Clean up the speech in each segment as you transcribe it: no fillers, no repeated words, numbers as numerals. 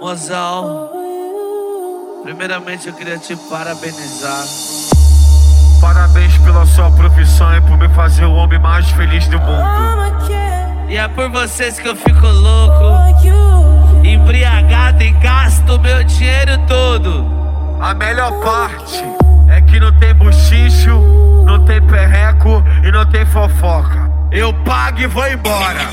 Mozão, primeiramente eu queria te parabenizar. Parabéns pela sua profissão e por me fazer o homem mais feliz do mundo. E é por vocês que eu fico louco, embriagado e gasto meu dinheiro todo. A melhor parte é que não tem buchicho, não tem perreco e não tem fofoca. Eu pago e vou embora.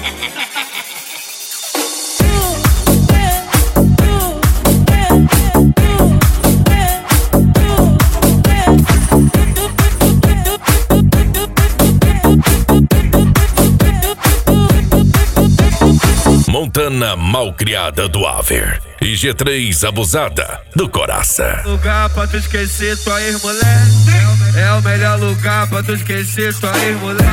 Montana malcriada do Aver e G3 abusada do Coraça. Lugar pra tu esquecer tua ex-mulher. É o melhor lugar pra tu esquecer tua ex-mulher.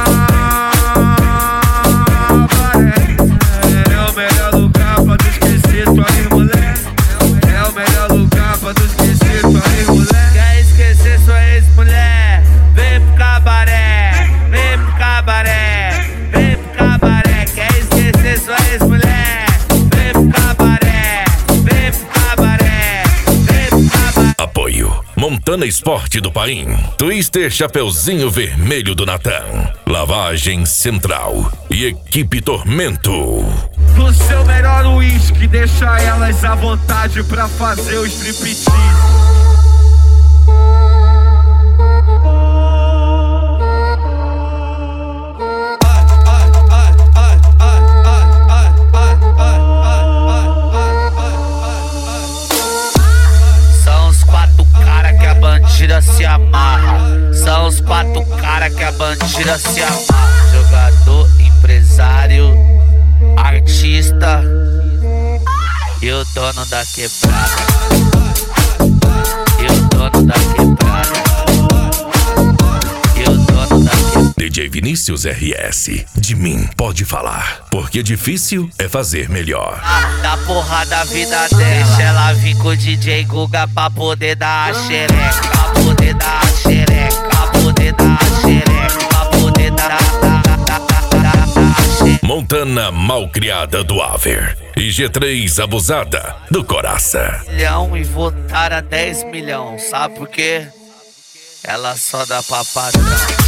É o melhor lugar pra tu esquecer tua ex-mulher. É o melhor lugar pra tu esquecer tua ex-mulher. Quer esquecer sua ex-mulher? Vem pro cabaré, vem pro cabaré, vem pro cabaré. Quer esquecer sua ex-mulher? Vem pro cabaré, vem pro cabaré, vem pro cabaré. Apoio Montana Esporte do Paim, Twister Chapeuzinho Vermelho do Natan, Lavagem Central e Equipe Tormento. Do seu melhor uísque, deixa elas à vontade pra fazer o striptease. São os quatro cara que a bandida se amarra. São os quatro cara que a bandida se amarra. Jogador, empresário, artista e o dono da quebrada. E o dono da quebrada. E o dono da quebrada. DJ Vinícius RS, de mim pode falar, porque difícil é fazer melhor. Da porra da vida dela, deixa ela vir com o DJ Guga pra poder dar a xereca. Pra poder dar a xereca. Pra poder dar a xereca. Pra poder dar a xereca. Montana malcriada do Aver e G3 abusada do Coraça. Milhão e votar a 10 milhões, sabe por quê? Ela só dá pra padrão.